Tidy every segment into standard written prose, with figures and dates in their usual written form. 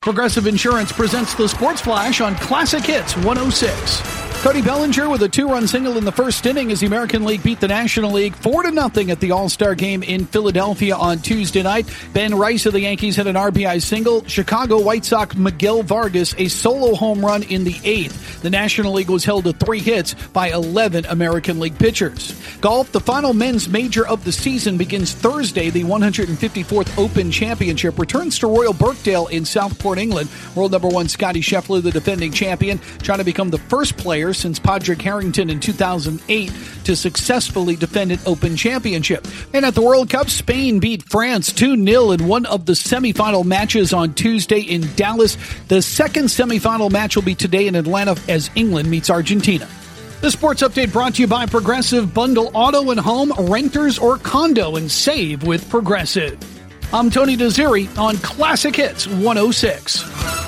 Progressive Insurance presents the Sports Flash on Classic Hits 106. Cody Bellinger with a 2-run single in the first inning as the American League beat the National League 4-0 at the All-Star Game in Philadelphia on Tuesday night. Ben Rice of the Yankees had an RBI single. Chicago White Sox Miguel Vargas a solo home run in the 8th. The National League was held to 3 hits by 11 American League pitchers. Golf, the final men's major of the season begins Thursday. The 154th Open Championship returns to Royal Birkdale in Southport, England. World number 1 Scottie Scheffler, the defending champion, trying to become the first player since Padraig Harrington in 2008 to successfully defend an Open Championship. And at the World Cup, Spain beat France 2-0 in one of the semifinal matches on Tuesday in Dallas. The second semifinal match will be today in Atlanta as England meets Argentina. The Sports Update brought to you by Progressive. Bundle auto and home, renters or condo, and save with Progressive. I'm Tony Desiri on Classic Hits 106.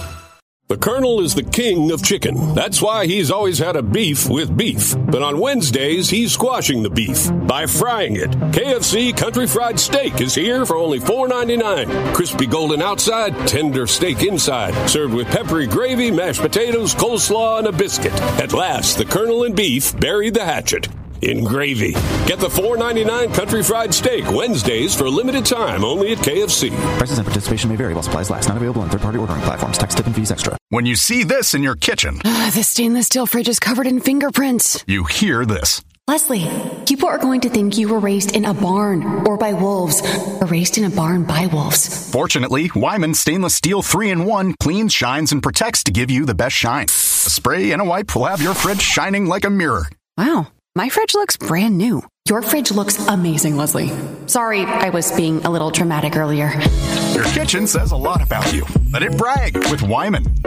The Colonel is the king of chicken. That's why he's always had a beef with beef. But on Wednesdays, he's squashing the beef by frying it. KFC Country Fried Steak is here for only $4.99. Crispy golden outside, tender steak inside. Served with peppery gravy, mashed potatoes, coleslaw, and a biscuit. At last, the Colonel and beef buried the hatchet in gravy. Get the $4.99 Country Fried Steak Wednesdays for a limited time only at KFC. Prices and participation may vary while supplies last. Not available on third-party ordering platforms. Tax, tip, and fees extra. When you see this in your kitchen, the stainless steel fridge is covered in fingerprints. You hear this. Leslie, people are going to think you were raised in a barn or by wolves, or raised in a barn by wolves. Fortunately, Wyman Stainless Steel 3-in-1 cleans, shines, and protects to give you the best shine. A spray and a wipe will have your fridge shining like a mirror. Wow. My fridge looks brand new. Your fridge looks amazing, Leslie. Sorry, I was being a little dramatic earlier. Your kitchen says a lot about you. Let it brag with Wyman.